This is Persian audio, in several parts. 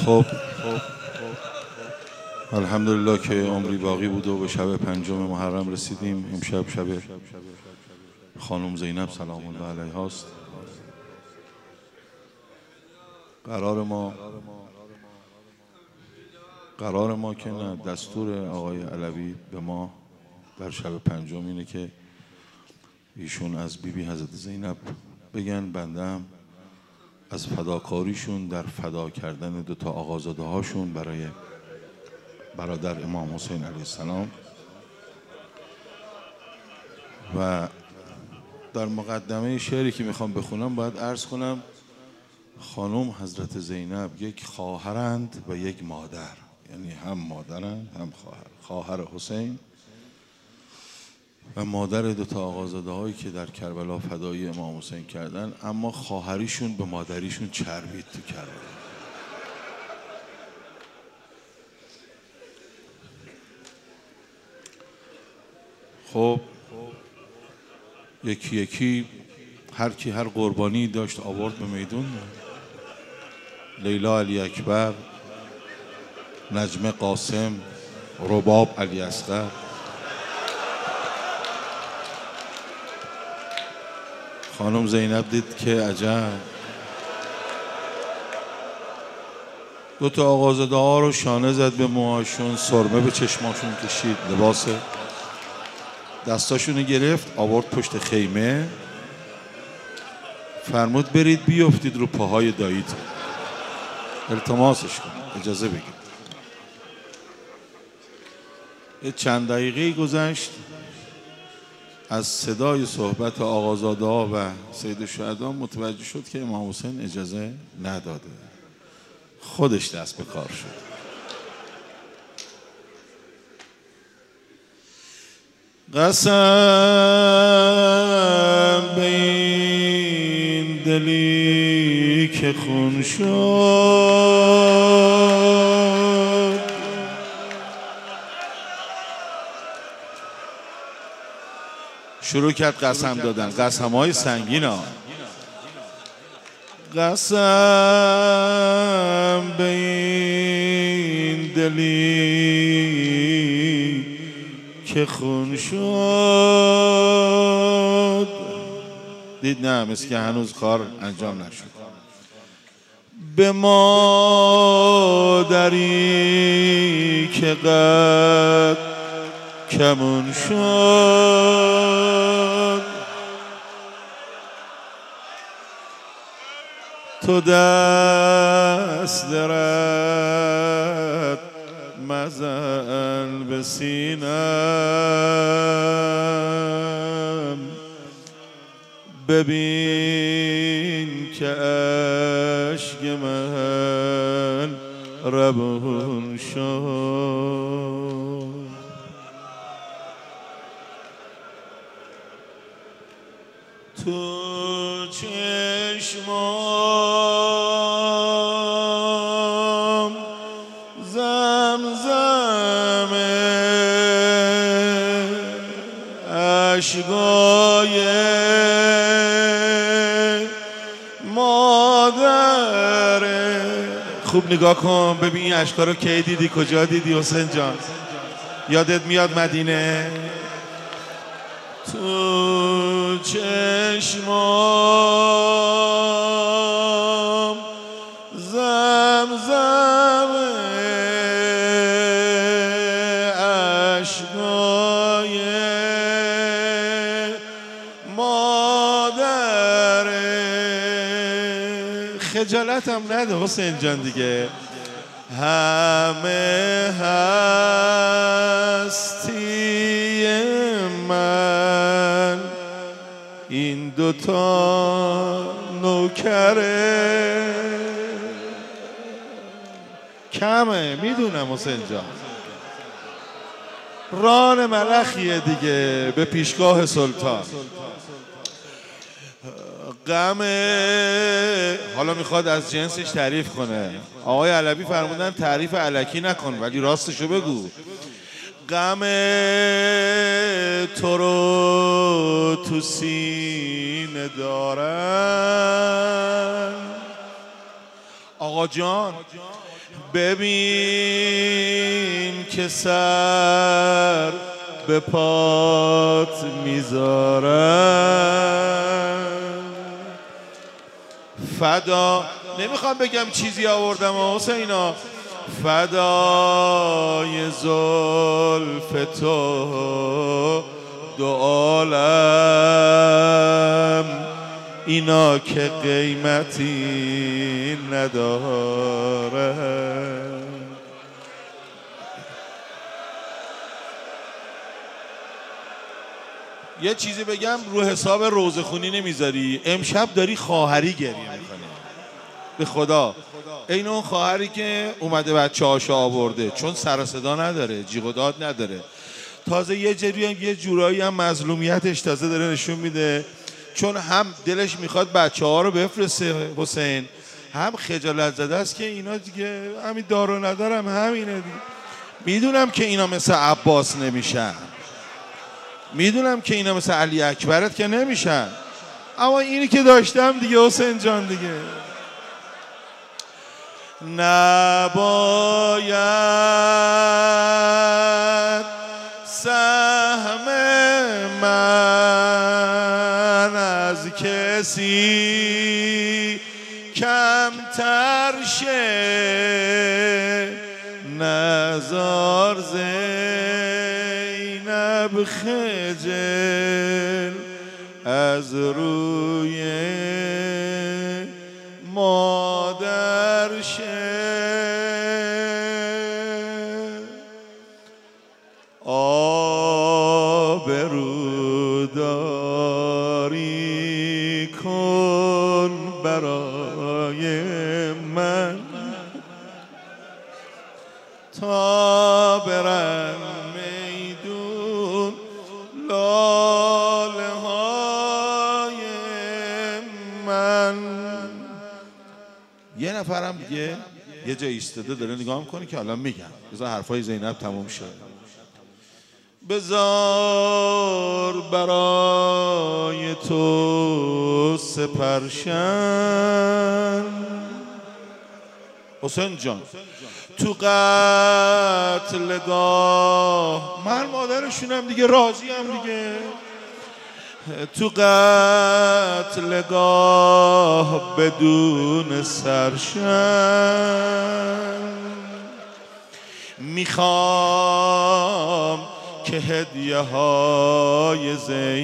خب الحمدلله که عمری باقی بود و به شب 5 محرم رسیدیم. امشب شب خانم زینب سلام الله علیها است. قرار ما که نه، دستور آقای علوی به ما در شب 5 اینه که ایشون از بیبی حضرت زینب بگن، بنده هم از فداکاریشون در فدا کردن 2 آقازاده هاشون برای برادر امام حسین علیه السلام. و در مقدمه شعری که میخوام بخونم باید عرض کنم خانم حضرت زینب یک خواهرند و یک مادر، یعنی هم مادرند هم خواهر حسین و مادر 2 آقازاده هایی که در کربلا فدایی امام حسین کردن، اما خواهریشون به مادریشون چربید تو کربلا. خب یکی یکی هر کی هر قربانی داشت آورد به میدون. لیلا علی اکبر، نجمه قاسم، رباب علی اصغر. خانم زینب دید که عجب، 2 آقازاده ها رو شانه زد به موهاشون، سرمه به چشماشون کشید، لباس دستاشونو گرفت آورد پشت خیمه، فرمود برید بیافتید رو پاهای داییتون، التماسش کن، اجازه بگید. چند دقیقه گذشت، از صدای صحبت آقازاده ها و سید الشهدا متوجه شد که امام حسین اجازه نداده، خودش دست به کار شد. قسم به این دلی که خون شد، شروع کرد قسم دادن، قسم های سنگین ها. قسم به این دلی که خون شد، دید نه، مثل که هنوز کار انجام نشد. به مادری که قد کمون شد، تو دست درد مزن به سینم، ببین که اشک من روان شد. تو چشمام زمزم اشکای مادره. خوب نگاه کن ببین این اشکا رو کی دیدی، کجا دیدی حسین جان؟ یادت میاد مدینه؟ تو چشمام زمزم اشکای مادره. خجالتم نده حسین جان دیگه، همه هستی من این 2 نوکره. کمه میدونم حسین جان، ران ملخیه دیگه به پیشگاه سلطان. غم حالا میخواد از جنسش تعریف کنه. آقای علوی فرمودن تعریف الکی نکن ولی راستشو بگو. غم تو رو تو سینه دارن آقا جان، ببین که سر به پات میذارم فدا. نمیخوام بگم چیزی آوردم حسینا، فدای زلف تو دو عالم اینا که قیمتی نداره. یه چیزی بگم رو حساب روزخونی نمیذاری، امشب داری خواهری گریه میکنی به خدا، این اون خواهری که اومده بچه هاشو آورده، چون سر صدا نداره، جیغ و داد نداره، تازه یه جورایی هم مظلومیتش تازه داره نشون میده، چون هم دلش میخواد بچه ها رو بفرسته حسین، هم خجالت زده است که اینا دیگه همین دارو ندارم همینه دیگه. میدونم که اینا مثل عباس نمیشن، میدونم که اینا مثل علی اکبرت که نمیشن، اما اینی که داشتم دیگه حسین جان دیگه. نباید سهم من از کسی کمتر شه، نزار زینب خجل از روی مادر شه. آبروداری کن برای من تا برن میدون لاله های من. یه نفرم دیگه یه جا ایستاده داره نگاه میکنه که الان میگم، بذار حرفای زینب تموم شد. بذار برای تو سپرشن حسین جان تو قتلگاه، من مادرشونم دیگه، راضی هم دیگه، تو قتلگاه بدون سرشن. میخوام که هدیه های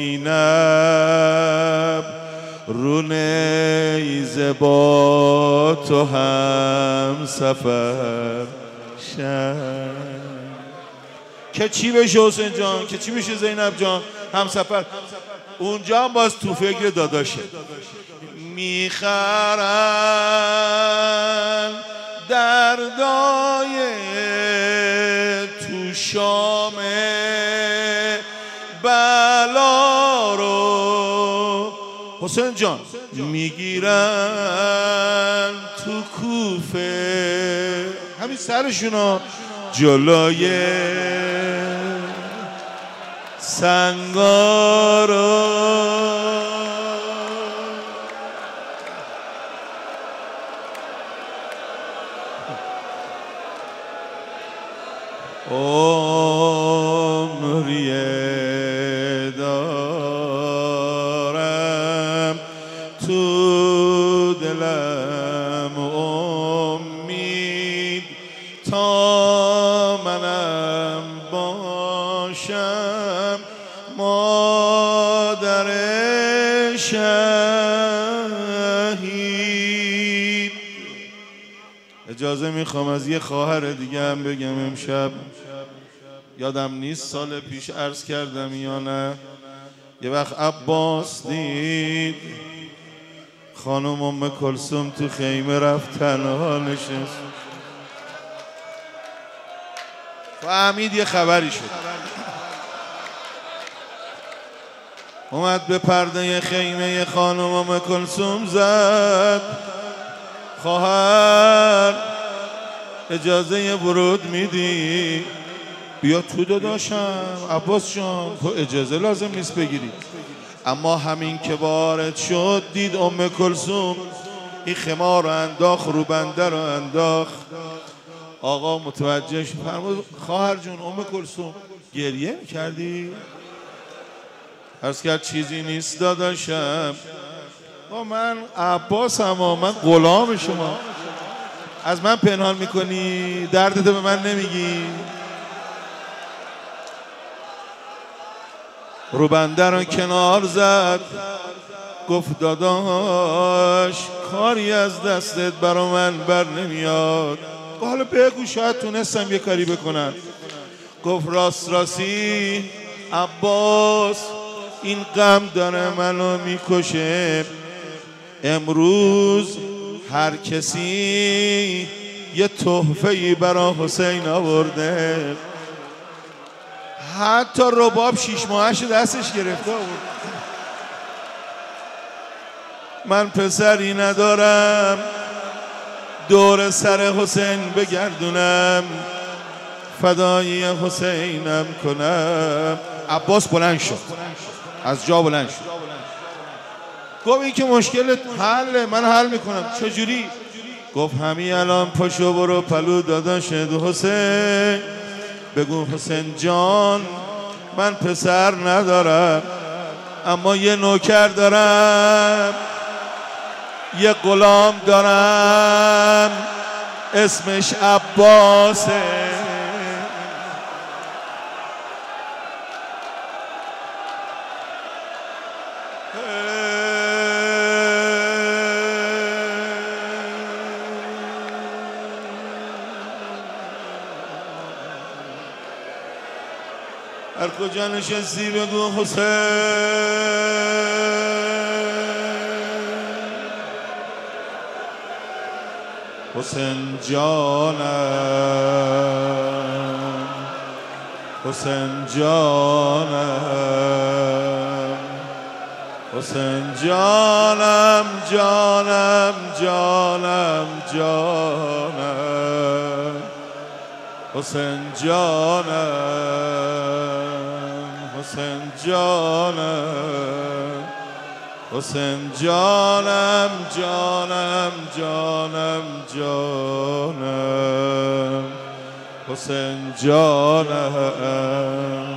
زینب رو نیزه با تو هم سفر شن. که چی بشه حسین جان، که چی بشه زینب جان، هم سفر. اونجا هم باز تو فکر داداشه. میخرن دردای تو شام بلا رو حسین جان، میگیرن تو کوفه همین سرشونا جلوی سنگارو. عمریه دارم تو دلم امید تا منم باشم مادر شهید. اجازه میخوام از یه خواهر دیگه هم بگم. امشب یادم نیست سال پیش عرض کردم یا نه، یه وقت عباس دید خانم ام کلثوم تو خیمه رفت تنها نشست، فهمید یه خبری شد، اومد به پرده خیمه خانم ام کلثوم زد، خواهر اجازه ورود میدی؟ بیا تو داداشم عباس جان، تو اجازه لازم نیست بگیری. اما همین که وارد شد دید ام کلثوم این خمار رو انداخت رو بنده رو انداخت، آقا متوجه شد، فرمود خواهر جون ام کلثوم گریه میکردی؟ عرض کرد چیزی نیست داداشم. با من عباسم و من غلام شما، از من پنهان میکنی؟ دردتو به من نمیگی؟ رو بنده رو کنار زد گفت داداش کاری از دستت برا من بر نمیاد. حالا بگو شاید تونستم یه کاری بکنم. گفت راست راستی عباس این غم داره منو میکشه. امروز هر کسی یه تحفه‌ای برا حسین آورده، حتی رباب 6 ماهش دستش گرفته بود. من پسری ندارم دور سر حسین بگردونم، فدایی حسینم کنم. عباس بلند شد، از جا بلند شد، گفت این که مشکلت حله، من حل میکنم. چجوری؟ گفت همین الان پاشو برو پلو داداشت حسین، بگو حسین جان من پسر ندارم اما یه نوکر دارم، یه غلام دارم اسمش عباسه. هر کجا نشستی بگو حسین، حسین جانم، حسین جانم، حسین جانم، جانم جانم جانم، حسین جانم، حسین جانم، حسین جانم جانم جانم جانم، حسین جانم.